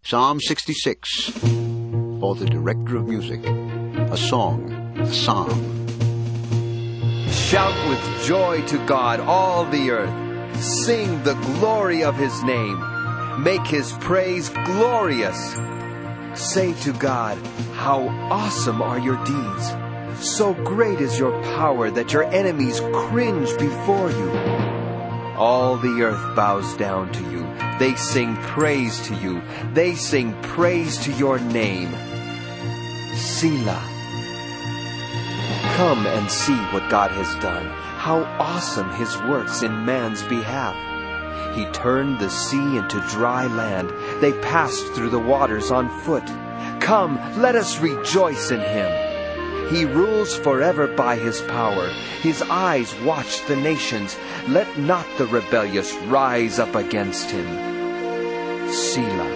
Psalm 66, for the director of music, a song, a psalm. Shout with joy to God, all the earth. Sing the glory of his name. Make his praise glorious. Say to God, how awesome are your deeds. So great is your power that your enemies cringe before you. All the earth bows down to you. They sing praise to you. They sing praise to your name. Selah. Come and see what God has done. How awesome his works in man's behalf. He turned the sea into dry land. They passed through the waters on foot. Come, let us rejoice in him. He rules forever by his power. His eyes watch the nations. Let not the rebellious rise up against him. Selah.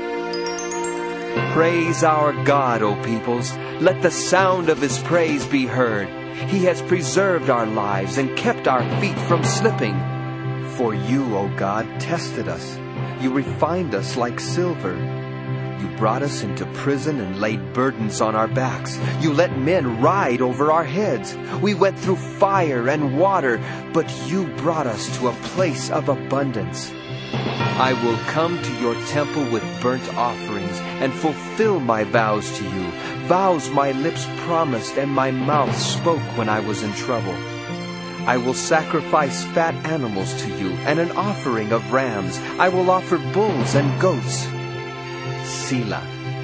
Praise our God, O peoples. Let the sound of his praise be heard. He has preserved our lives and kept our feet from slipping. For you, O God, tested us. You refined us like silver. You brought us into prison and laid burdens on our backs. You let men ride over our heads. We went through fire and water, but you brought us to a place of abundance. I will come to your temple with burnt offerings and fulfill my vows to you, vows my lips promised and my mouth spoke when I was in trouble. I will sacrifice fat animals to you and an offering of rams. I will offer bulls and goats. Selah.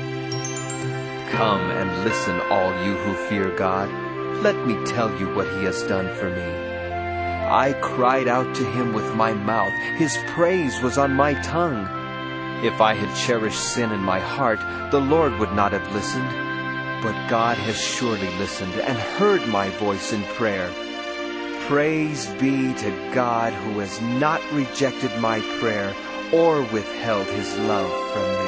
Come and listen, all you who fear God. Let me tell you what he has done for me. I cried out to him with my mouth. His praise was on my tongue. If I had cherished sin in my heart, the Lord would not have listened. But God has surely listened and heard my voice in prayer. Praise be to God who has not rejected my prayer or withheld his love from me.